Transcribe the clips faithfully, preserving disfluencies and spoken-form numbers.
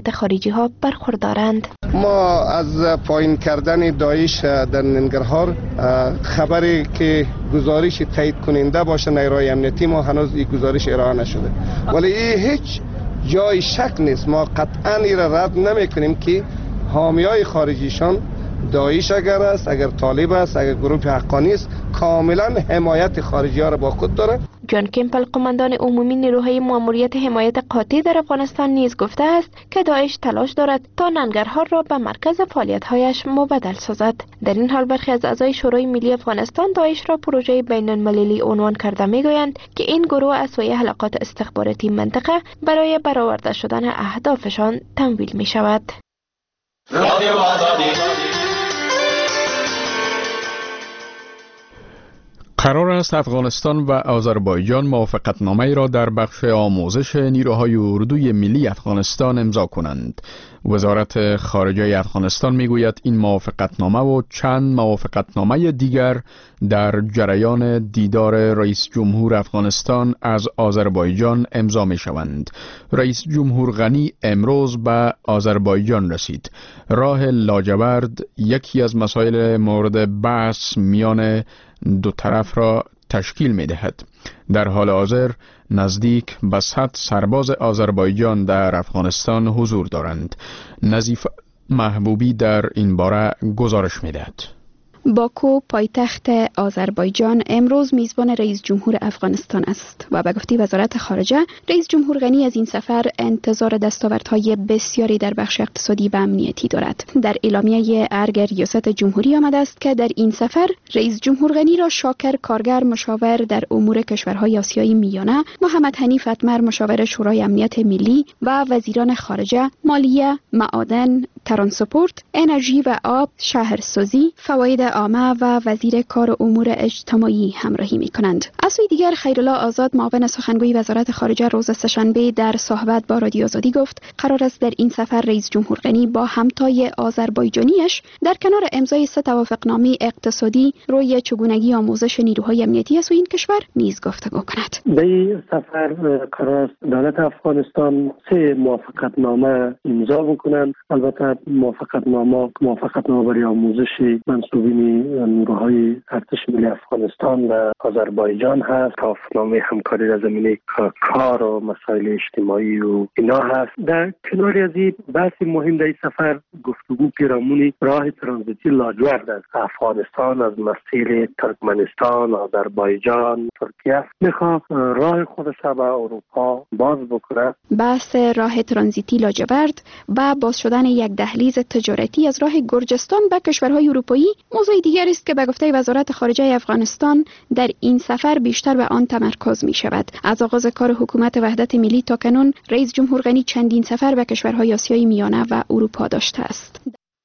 حمایت خارجی ها برخوردارند. ما از پایین کردن داعش در ننگرهار خبری که گزارش تایید کننده باشه نیروهای امنیتی ما هنوز این گزارش ارائه نشده، ولی این هیچ جای شک نیست. ما قطعا این را رد نمی کنیم که حامیای خارجیشان داعش اگر است، اگر طالب است، اگر گروه حقانی است، کاملا حمایت خارجی ها را با خود داره. جان کمپل قماندان عمومی نیروهای ماموریت حمایت قاطع در افغانستان نیز گفته است که داعش تلاش دارد تا ننگرهار را به مرکز فعالیت‌هایش مبدل سازد. در این حال برخی از اعضای شورای ملی افغانستان داعش را پروژه بین‌المللی عنوان کرده می‌گویند که این گروه از سوی حلقات استخباراتی منطقه برای برآورده شدن اهدافشان تمویل می‌شود. قرار است افغانستان و آذربایجان موافقتنامه‌ای را در بخش آموزش نیروهای اردوی ملی افغانستان امضا کنند. وزارت خارجه افغانستان میگوید این موافقتنامه و چند موافقتنامه دیگر در جریان دیدار رئیس جمهور افغانستان از آذربایجان امضا می شوند. رئیس جمهور غنی امروز به آذربایجان رسید. راه لاجورد یکی از مسائل مورد بحث میان دو طرف را تشکیل می دهد. در حال حاضر نزدیک به صد سرباز آذربایجان در افغانستان حضور دارند. نظیف محبوبی در این باره گزارش می دهد. باکو پایتخت آذربایجان امروز میزبان رئیس جمهور افغانستان است و به گفته وزارت خارجه رئیس جمهور غنی از این سفر انتظار دستاوردهای بسیاری در بخش اقتصادی و امنیتی دارد. در اعلامیه ارگ ریاست جمهوری آمده است که در این سفر رئیس جمهور غنی را شاکر کارگر مشاور در امور کشورهای آسیای میانه، محمد حنیف اتمر مشاور شورای امنیت ملی و وزیران خارجه، مالیه، معادن، ترانسپورت، انرژی و آب، شهرسازی، فواید عامه و وزیر کار امور اجتماعی همراهی می کنند. از سوی دیگر خیرالله آزاد معاون سخنگوی وزارت خارجه روز سه‌شنبه در صحبت با رادیو آزادی گفت قرار است در این سفر رئیس جمهور غنی با همتای آذربایجانیش در کنار امضای سه توافقنامه اقتصادی روی چگونگی آموزش نیروهای امنیتی از سوی این کشور نیز گفتگو کند. در این سفر قرار است دولت افغانستان سه موافقتنامه امضا بکنند. البته موافقتنامه موافقتنامه برای آموزش منصوبین نیروهای ارتش ملی افغانستان و آذربایجان هست. توافقنامه همکاری در زمینه کار و مسائل اجتماعی و اینا هست. در کنار از این بحث مهم در این سفر گفتگو پیرامون راه ترانزیتی لاجورد از افغانستان از مسیر ترکمنستان، آذربایجان، ترکیه میخواد راه خودش به اروپا باز بکنه. بحث راه ترانزیتی لاجورد و باز شدن یک دهلیز تجارتی از راه گرجستان به کشورهای اروپایی موضوع دیگر است که به گفته وزارت خارجه افغانستان در این سفر بیشتر به آن تمرکز می شود. از آغاز کار حکومت وحدت ملی تا کنون رئیس جمهور غنی چندین سفر به کشورهای آسیای میانه و اروپا داشته است.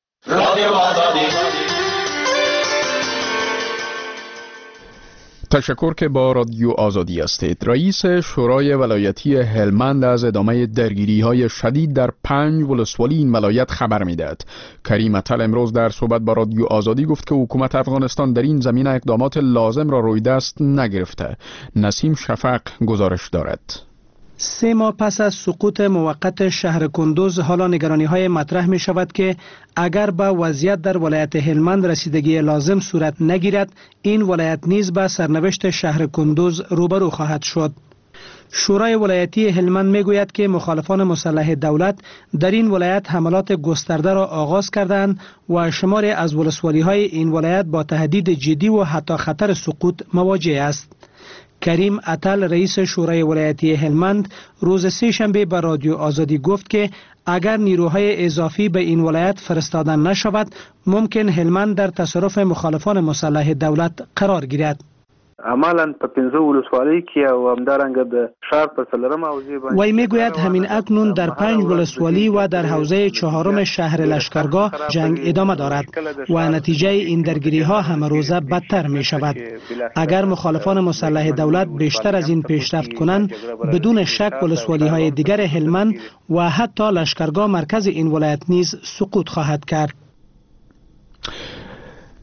تشکر که با رادیو آزادی هستید. رئیس شورای ولایتی هلمند از ادامه درگیری‌های شدید در پنج ولسوالی این ولایت خبر می‌دهد. کریم اتل امروز در صحبت با رادیو آزادی گفت که حکومت افغانستان در این زمینه اقدامات لازم را روی دست نگرفته. نسیم شفق گزارش دارد. سه ماه پس از سقوط موقت شهر کندوز حالا نگرانی‌های مطرح می شود که اگر به وضعیت در ولایت هلمند رسیدگی لازم صورت نگیرد این ولایت نیز به سرنوشت شهر کندوز روبرو خواهد شد. شورای ولایتی هلمند می گوید که مخالفان مسلح دولت در این ولایت حملات گسترده را آغاز کردند و شماری از ولسوالی‌های این ولایت با تهدید جدی و حتی خطر سقوط مواجه است. کریم اتل رئیس شورای ولایتی هلمند روز سه شنبه به رادیو آزادی گفت که اگر نیروهای اضافی به این ولایت فرستاده نشود ممکن هلمند در تصرف مخالفان مسلح دولت قرار گیرد. عملاً په پنځه ولسوالۍ کې او همدارنګه د ښار په څلورم حوزې باندې وی میگوید همین اکنون در پنج ولسوالی و در حوزه چهارم شهر لشکرگاه جنگ ادامه دارد و نتیجه این درگیری ها همه روزه بدتر می شود. اگر مخالفان مسلح دولت بیشتر از این پیشرفت کنند بدون شک ولسوالی های دیگر هلمند و حتی لشکرگاه مرکز این ولایت نیز سقوط خواهد کرد.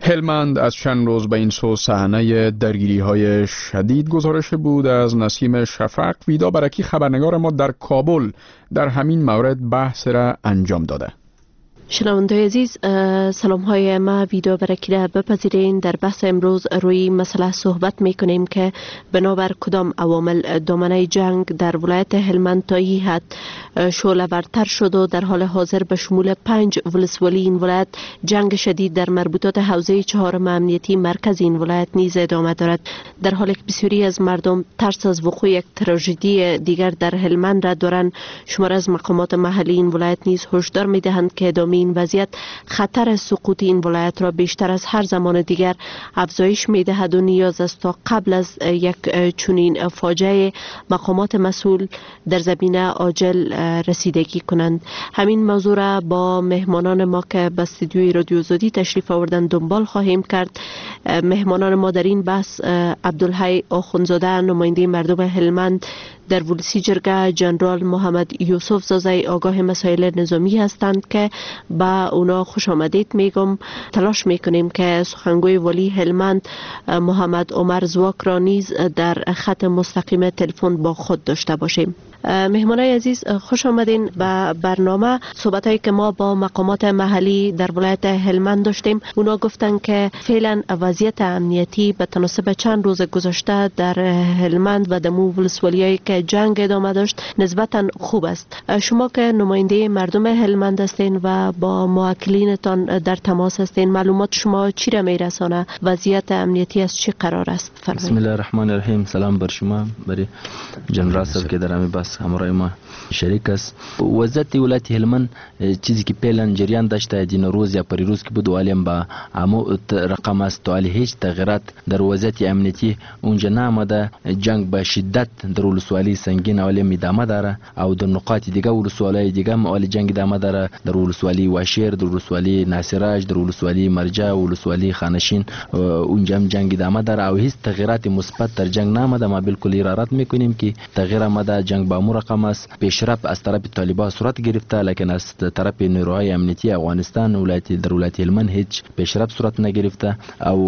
هلمند از چند روز به این سو صحنه درگیری های شدید گزارش بود. از نسیم شفق ویدا برکی خبرنگار ما در کابل در همین مورد بحث را انجام داده. شنونده‌های عزیز، سلام های ما ویدا برکی را بپذیرین. در بحث امروز روی مسئله صحبت میکنیم که بنابر کدام عوامل دامنه جنگ در ولایت هلمند تا این حد شعله‌ورتر شد و در حال حاضر به شمول پنج ولسوالی این ولایت جنگ شدید در مربوطات حوزه چهارم امنیتی مرکز این ولایت نیز ادامه دارد، در حالی که بسیاری از مردم ترس از وقوع یک تراژدی دیگر در هلمند را دارند. شمار از مقامات محلی این ولایت نیز هشدار میدهند که ادامه این وضعیت خطر سقوط این ولایت را بیشتر از هر زمان دیگر افزایش میدهد و نیاز است تا قبل از یک چنین فاجعه مقامات مسئول در زمینه عاجل رسیدگی کنند. همین موضوع را با مهمانان ما که به استودیوی رادیو آزادی تشریف آوردند دنبال خواهیم کرد. مهمانان ما در این بحث عبدالحی آخوندزاده نماینده مردم هلمند در ولسی جرگه، جنرال محمد یوسف زازای آگاه مسائل نظامی هستند که با اونا خوش آمدید میگم. تلاش میکنیم که سخنگوی ولی هلمند محمد عمر زواک را نیز در خط مستقیم تلفن با خود داشته باشیم. مهمانای عزیز خوش آمدین به برنامه. صحبتایی که ما با مقامات محلی در ولایت هلمند داشتیم، اونا گفتن که فعلا وضعیت امنیتی به تناسب چند روز گذشته در هلمند و دمو ولسوالیایی که جنگ ادامه داشت نسبتا خوب است. شما که نماینده مردم هلمند هستین و با موکلینتان در تماس هستین، معلومات شما چی را میرسانه؟ وضعیت امنیتی از چی قرار است؟ فرمایید. بسم الله الرحمن الرحیم. سلام بر شما، برای جنرال صاحب که در همین بحث همراه ما شریک است. وضعیت ولایت هلمند چیزی که پیلن جریان داشته دین روز یا پریروز که بود علیم با امو رقم است تو علی هیچ تغییرات در وضعیت امنیتی اونجا نامده. جنگ به شدت در ولسوالی سنگین علیم ادامه داره او در نقاط دیگه ولسوالی دیگه مال جنگ ادامه داره. در ولسوالی واشیر، در ولسوالی ناصراج، در ولسوالی مرجع، ولسوالی خانشین اونجا هم جنگ ادامه داره او هیچ تغییرات مثبت در جنگ نامده. ما بالکل ارادت میکنیم که تغییر آمده. جنگ با امور رقم است. پیشرفت از طرف طالبان صورت گرفته، لکن از طرف نیروهای امنیتی افغانستان ولایت در ولایت هلمند هیچ پیشرفت صورت نگرفته.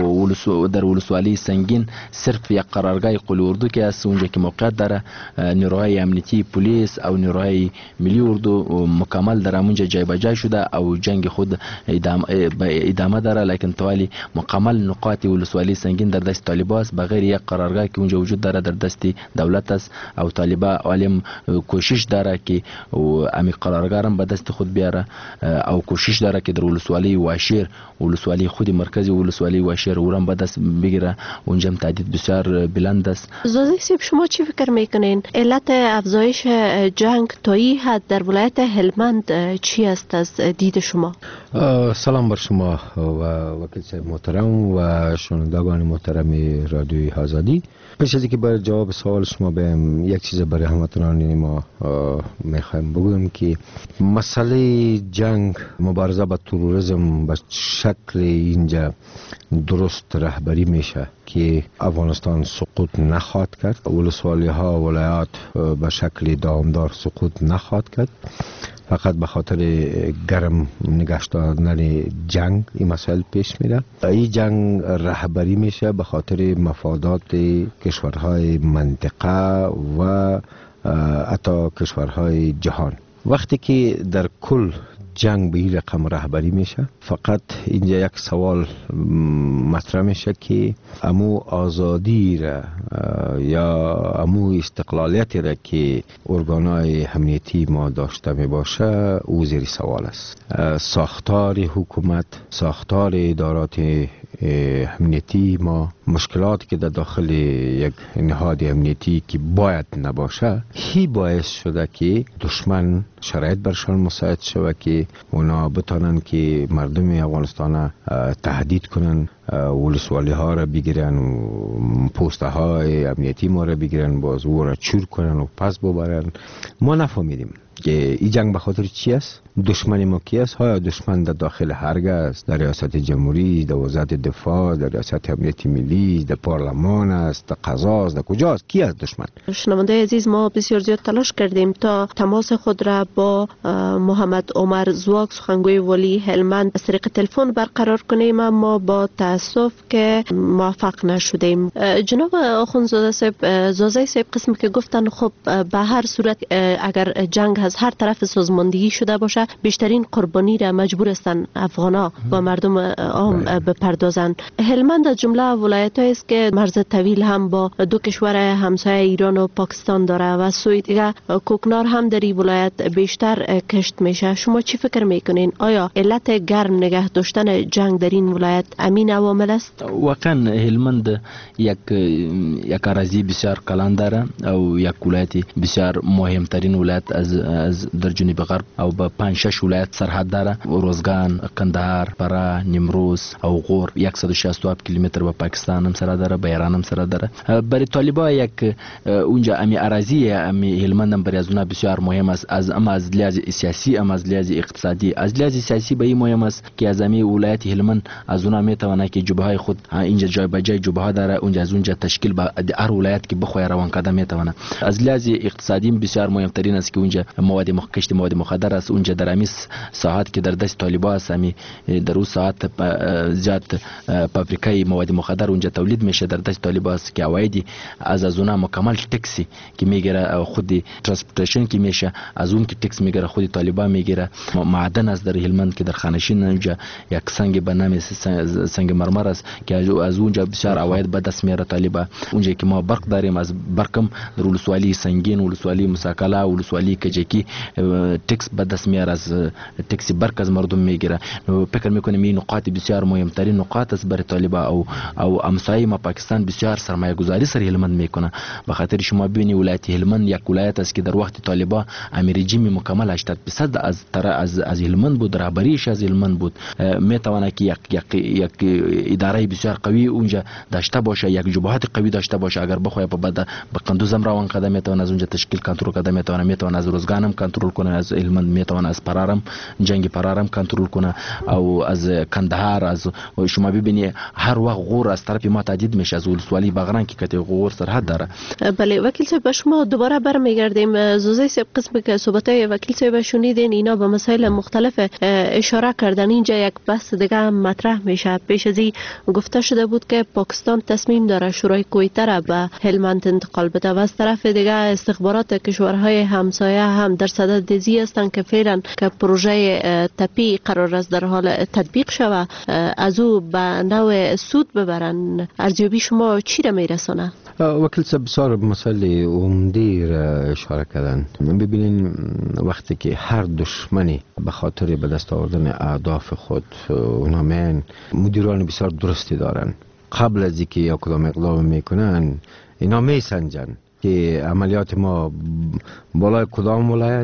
او در ولسوالی سنگین صرف یک قرارگاه قلی اردو که است اونجا که موقعیت داره. نیروهای امنیتی، پلیس او نیروهای ملی اردو مکمل در اونجا جای به جای شده او جنگ خود ادامه ادامه داره، لکن توالی مکمل نقاط ولسوالی سنگین در دست طالبان است بغیر یک قرارگاه که اونجا وجود داره در دست دولت است. او طالبان عالم کوشش داره که امی قرارگاه هم به دست خود بیاره او کوشش داره که در ولسوالی واشیر، ولسوالی خود مرکزی ولسوالی واشیر اورم به دست بگیره. اونجا تعداد بسیار بلند است. زازی صاحب شما چی فکر میکنین علت افزایش جنگ تا این حد در ولایت هلمند چی است از دید شما؟ سلام بر شما و وکیل صاحب محترم و شنوندگان محترم رادیوی آزادی. پیش از اینکه برای جواب سوال شما بهم یک چیز برای هموطنان ما میخوایم بگویم که مسئله جنگ، مبارزه با تروریسم به شکل اینجا درست رهبری میشه که افغانستان سقوط نخواهد کرد. ولسوالی ها ولایات به شکل دامدار سقوط نخواهد کرد. فقط به خاطر گرم نگاشت داشتن جنگ این مسائل پیش میره. این جنگ رهبری میشه به خاطر مفادات کشورهای منطقه و حتی کشورهای جهان. وقتی که در کل جنگ به این رقم رهبری میشه، فقط اینجا یک سوال مطرح میشه که امو آزادی را یا امو استقلالیتی را که ارگانهای امنیتی ما داشته می باشه او زیر سوال است. ساختار حکومت، ساختار ادارات امنیتی ما، مشکلاتی که در داخل یک نهاد امنیتی که باید نباشه، هی باعث شده که دشمن شرایط برشان مساعد شود که اونا بتانن که مردم افغانستان تهدید کنن، ولسوالی ها را بگیرن و پوسته های امنیتی ما را بگیرن، باز او را چور کنن و پس ببرن. ما نفهمیدیم که این جنگ به خاطر چی است؟ دشمن ما کی است؟ ها دشمن در داخل هرگه است، در ریاست جمهوری، در وزارت دفاع، در ریاست امنیت ملی، در پارلمان است، در قضا است، در کجاست؟ کی است دشمن؟ شنونده عزیز، ما بسیار زیاد تلاش کردیم تا تماس خود را با محمد عمر زواک سخنگوی والی هلمند از طریق تلفن برقرار کنیم، اما با تاسف که موفق نشدیم. جناب آخوندزاده صاحب، زازای صاحب قسم که گفتن خب به هر صورت اگر جنگ از هر طرف سازماندهی شده باشه بیشترین قربانی را مجبور هستن افغانا و مردم عام بپردازند. هلمند از جمله ولایت‌هایی است که مرز طویل هم با دو کشور همسایه ایران و پاکستان داره و سوی دیگه کوکنار هم در این ولایت بیشتر کشت میشه. شما چی فکر میکنین؟ آیا علت گرم نگه داشتن جنگ در این ولایت امین عوامل است؟ واقعا هلمند یک یک اراضی بسیار کلان داره او یک ولایت بسیار مهمترین ولایت از از در جنوب غرب او با پنج شش ولایت سرحد داره. روزگان، قندهار، فرا، نیمروز او غور صد و شصت و هفت کیلومتر با پاکستان هم سره داره، با ایران هم سره داره. برای طالبا یک اونجا امی اراضی امی هلمند هم برای از اونها بسیار مهم است، از اما از لحاظ سیاسی اما از لحاظ اقتصادی. از لحاظ سیاسی به این مهم است که از امی ولایت هلمند از اونها میتونه که جبهه خود اینجا جای به جای جبهه داره، اونجا از اونجا تشکیل به هر ولایت که بخواد روان کده میتونه. از لحاظ اقتصادی بسیار مهمترین است که اونجا مواد مخکشت مواد مخدر است. اونجا در امی ساعت که در دست طالبان است، امی در اون ساعت زیاد پاپریکای مواد مخدر اونجا تولید میشه در دست طالبان است که عوایدی از از اونها مکمل تکسی که میگیره، خود ترانسپورتیشن که میشه از اون که تکس میگیره خود طالبان میگیره. معدن از در هلمند که در خانشین اونجا یک سنگ به نام سنگ مرمر است که از اونجا بسیار عواید به دست میاره طالبان. اونجا که ما برق داریم، از برقم در ولسوالی سنگین، ولسوالی مساکلا، ولسوالی کجکی تکس به دست میاره، از تکسی برق از مردم میگیره. فکر میکنیم این نقاط بسیار مهمترین نقاط است برای طالبان او او همسایه ما پاکستان بسیار سرمایه گذاری سر هلمند میکنه. به خاطر شما ببینید ولایت هلمند یک ولایت است که در وقت طالبان امیر رژیم مکمل هشتاد درصد از از از هلمند بود، رهبریش از هلمند بود. میتونه که یک یک یک اداره بسیار قوی اونجا داشته باشه، یک جبهات قوی داشته باشه. اگر بخواد به بعد به قندوز هم روان قدم میتونه از اونجا تشکیل کنترل کنه، میتونه میتونه از روزگان هم کنترل کنه، از هلمند میتونه از پرارم جنگ پرارم کنترل کنه او از کندهار. از شما ببینید هر وقت غور از طرف ما تهدید میشه، از ولسوالی بغران که کته غور سرحد داره. بله وکیل صاحب، به شما دوباره برمیگردیم. زوزای صاحب قسم که صحبتای وکیل صاحب شنیدین، اینا به مسائل مختلف اشاره کردن. اینجا یک بحث دیگه هم مطرح میشه. پیش از این گفته شده بود که پاکستان تصمیم داره شورای کویته را به هلمند انتقال بده و از طرف دیگه استخبارات کشورهای همسایه هم در صدد دزی هستند که فعلا که پروژه تپی قرار است در حال تطبیق شوه از او به نوع سود ببرن. ارزیابی شما چی را میرسانه؟ وکیل صاحب بسیار مسئله عمده را اشاره کردن. ببینین وقتی که هر دشمنی به خاطر به دست آوردن اهداف خود اونا من مدیران بسیار درستی دارن، قبل از اینکه یا کدام اقدام میکنن اینا میسنجن که عملیات ما بالای کدام ولایت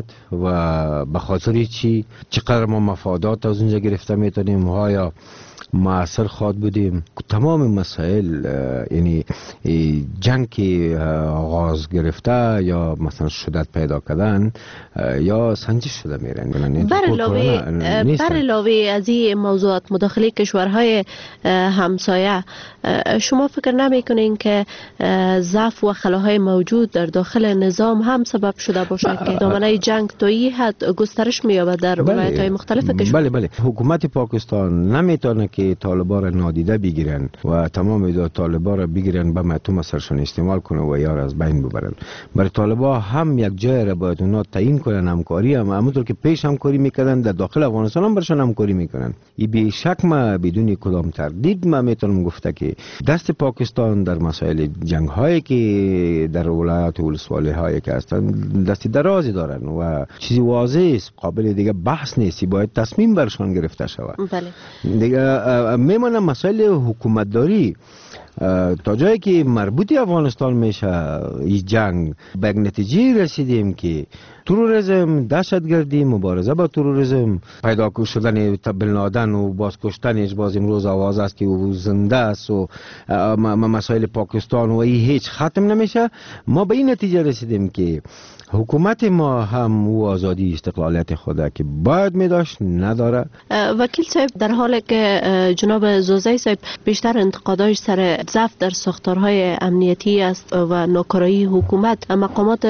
و به خاطر چی، چقدر ما مفادات از اونجا گرفته میتونیم، آیا معاصر خواد بودیم. تمام مسائل یعنی جنگ که آغاز گرفته یا مثلا شدت پیدا کردن یا سنجش شده میرن. بر علاوه بر علاوه از این موضوعات مداخله کشورهای همسایه، شما فکر نمیکنین که ضعف و خلاهای موجود در داخل نظام هم سبب شده باشه که دامنه جنگ تا این حد گسترش می‌یابد در ولایت‌های مختلف کشور؟ بله بله، حکومت پاکستان نمیتونه که طالبان را نادیده بگیرن و تمام طالبان را بگیرن به متوم سرشون استعمال کنه و یار از بین ببرن. برای طالبان هم یک جای را باید اونا تعیین کنن، همکاری هم همونطور که پیش همکاری میکردن در داخل افغانستان هم برشون همکاری میکنن. این بی شک ما بدون کدام تردید ما میتونم گفته که دست پاکستان در مسائل جنگ هایی که در ولایات ولسوالی هایی که هستن دستی درازی دارن و چیزی واضح است، قابل دیگه بحث نیست، باید تصمیم برشان گرفته شود. بله. دیگه میمونه مسائل حکومت داری. تا جایی که مربوط افغانستان میشه این جنگ به نتیجه رسیدیم که تروریسم، دهشتگردی، مبارزه با تروریسم، پیدا شدن بن لادن و باز کشتنش باز امروز آواز است که او زنده است و مسائل پاکستان و این هیچ ختم نمیشه. ما به این نتیجه رسیدیم که حکومت ما هم او آزادی استقلالیت خود که باید می داشت نداره. وکیل صاحب، در حالی که جناب زوزی صاحب بیشتر انتقاداش سر ضعف در ساختارهای امنیتی است و ناکارایی حکومت، مقامات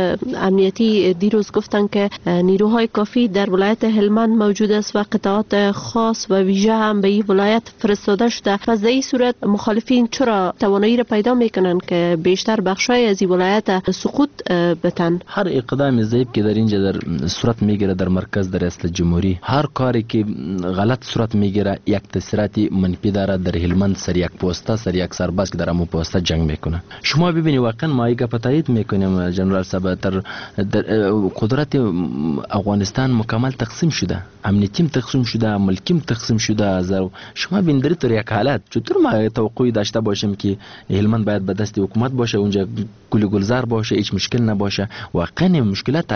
امنیتی دیروز گفتن که نیروهای کافی در ولایت هلمند موجود است و قطعات خاص و ویژه هم به این ولایت فرستاده شده. پس در این صورت مخالفین چرا توانایی را پیدا میکنن که بیشتر بخشای از این ولایت سقوط بتن؟ هر اقدام ضعیف که در اینجا در صورت میگیره در مرکز در ریاست جمهوری، هر کاری که غلط صورت میگیره یک تاثیرات منفی داره. در هلمند سر یک پوسته سر یک سرباز که در امو پوسته جنگ میکنه. شما ببینید واقعا ما ایگه پتایید میکنیم جنرال صاحب، در قدرت افغانستان مکمل تقسیم شده، امنیتیم تقسیم شده، ملکیم تقسیم شده. از شما ببینید در یک حالت چطور ما توقعی داشته باشیم که هلمند باید به دست حکومت باشه، اونجا گل گلزار باشه، هیچ مشکل نباشه. واقعا مشکلات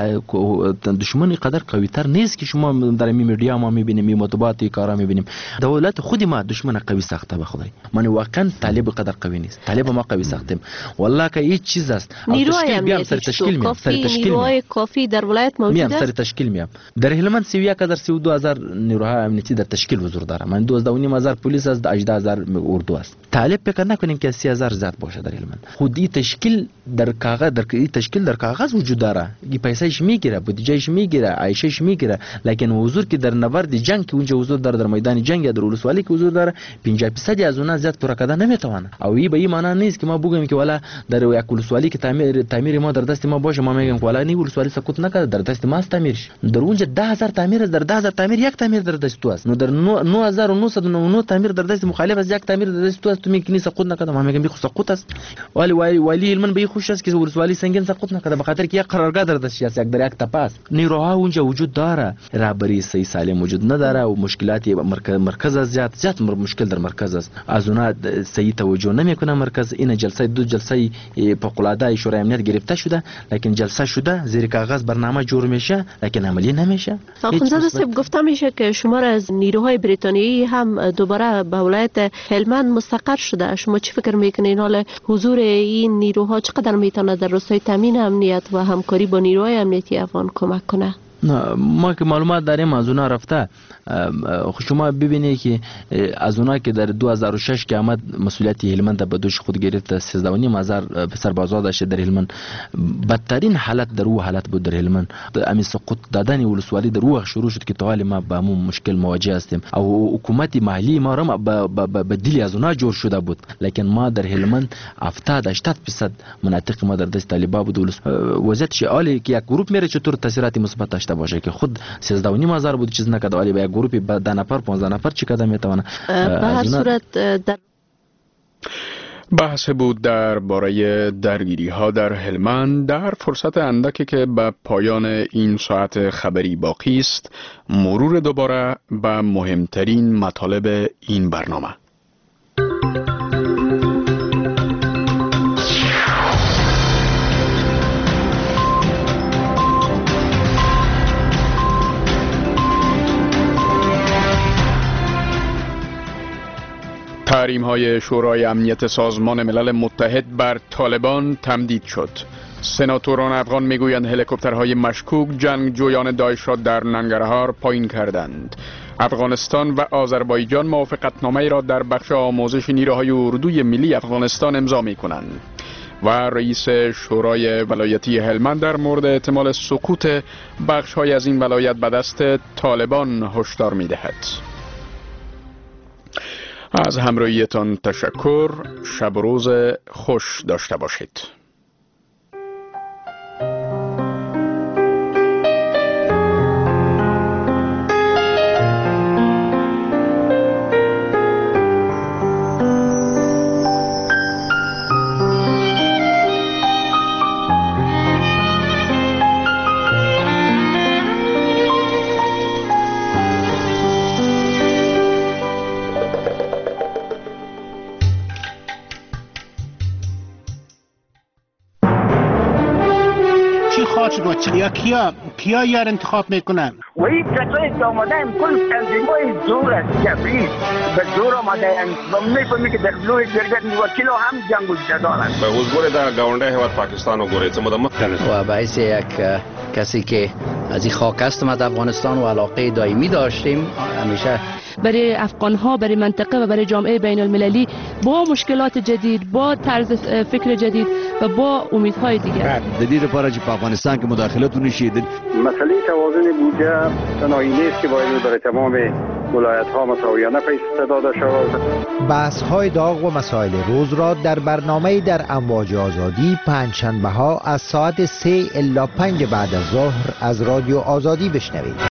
دشمن قدر قوی تر نیست که شما در میدیا ما میبینیم، می مطبوعات کارا میبینیم. دولت خود ما دشمن قوی ساخته به خدای. من واقعا طالب قدر قوی نیست، طالب ما قوی ساختیم. والله که هیچ چیز است. نیروهای بیام سر تشکیل میام، سر تشکیل نیروهای کافی در ولایت موجود است. میام سر تشکیل میام. در هلمند سی و یک هزار سی و دو هزار نیروهای امنیتی در تشکیل حضور داره. من دوازده و نیم هزار پلیس است، هجده هزار اردو است. طالب فکر نکنیم که سی هزار زیاد باشه در هلمند. خودی تشکیل در کاغذ در تشکیل در کاغذ وجود داره. این پیسهش میگیره، بودجهش میگیره، عایشش میگیره، لیکن حضور که در نبرد جنگ که اونجا حضور داره، در میدان جنگ یا در ولسوالی که حضور داره، پنجاه درصد از اونها زیاد پورا کردن نمیتونه. او این به این معنی نیست که ما بگیم که والا در یک ولسوالی که تعمیر تعمیر ما در دست ما باشه، ما میگیم والا نی ولسوالی سقوط نکرده، در دست ما است تعمیرش. در اونجا ده هزار تعمیر است، در ده هزار تعمیر یک تعمیر در دست تو است. نو در نه هزار و نهصد و نود و نه تعمیر در دست مخالف از یک تعمیر در دست تو است. تو میگی سقوط نکرده، ما میگیم بی سقوط است. ولی ولی علما به خوش است که ولسوالی سنگین سقوط نکرده، به خاطر که یک قرارگاه در دست است، یک در یک تپاس. نیروها اونجا وجود داره، رهبری صحیح سالم وجود نداره و مشکلات مرکز مرکز از زیاد زیاد مشکل در مرکز است. از اونها صحیح توجه نمیکنه مرکز. این جلسه دو جلسه فوق العاده شورای امنیت گرفته شده، لیکن جلسه شده زیر کاغذ برنامه جور میشه، لیکن عملی نمیشه. آخوندزاده صاحب گفته میشه که شمار از نیروهای بریتانیایی هم دوباره به ولایت هلمند مستقر شده. شما چی فکر میکنین حال حضور این نیروها چقدر میتونه در راستای تامین امنیت و همکاری با نیروهای امنیتی افغان کمک کنه؟ ما که معلومات داریم از اونها رفته. شما ببینید که از اونها که در دو هزار و شش که آمد مسئولیت هلمند به دوش خود گرفت، سیزده و نیم هزار سربازا داشته در هلمند. بدترین حالت در او حالت بود در هلمند. امی سقوط دادن ولسوالی در او شروع شد که طوال ما با همون مشکل مواجه هستیم. او حکومت محلی ما را به دل از اونها جور شده بود، لیکن ما در هلمند هفتاد هشتاد درصد مناطق ما در دست طالبان بود. وضعیت شعالی که یک گروه میره چطور تاثیرات مثبت داشته باشه که خود سیزده و نیم هزار بود چیز نکرده، ولی به یک گروهی ده نفر پانزده نفر چی کده میتونه. به هر صورت در بحث بود در باره درگیری ها در هلمند. در فرصت اندکی که به پایان این ساعت خبری باقی است، مرور دوباره به مهمترین مطالب این برنامه. تحریم های شورای امنیت سازمان ملل متحد بر طالبان تمدید شد. سناتوران افغان میگویند هلیکوپترهای مشکوک جنگجویان داعش را در ننگرهار پایین کردند. افغانستان و آذربایجان موافقتنامه را در بخش آموزش نیروهای اردوی ملی افغانستان امضا می کنند. و رئیس شورای ولایتی هلمند در مورد احتمال سقوط بخش های از این ولایت به دست طالبان هشدار می دهد. از همراهیتان تشکر. شب و روز خوش داشته باشید. شما یا کیا کیا یار انتخاب میکنن؟ و این کسایی که آمدن کل تنظیمای زور است جبری به زور آمده و میفهمی که در لوی جرگت وکیل هم جنگ و جدال است. به حضور در گاونده هواد پاکستان و گوره چه مدام و باعث یک کسی که از این خاک هستم از افغانستان و علاقه دائمی داشتیم همیشه برای افغان ها، برای منطقه و برای جامعه بین المللی با مشکلات جدید، با طرز فکر جدید و با امیدهای دیگر. جدید para چې په افغانستان کې مداخلت ونشي. مسئله توازن بودجه تنهایی نیست که باید برای تمام ولایت ها مساویانه پیش داده شود. بحث های داغ و مسائل روز را در برنامه در امواج آزادی پنجشنبه ها از ساعت سه الی پنج بعد از ظهر از رادیو آزادی بشنوید.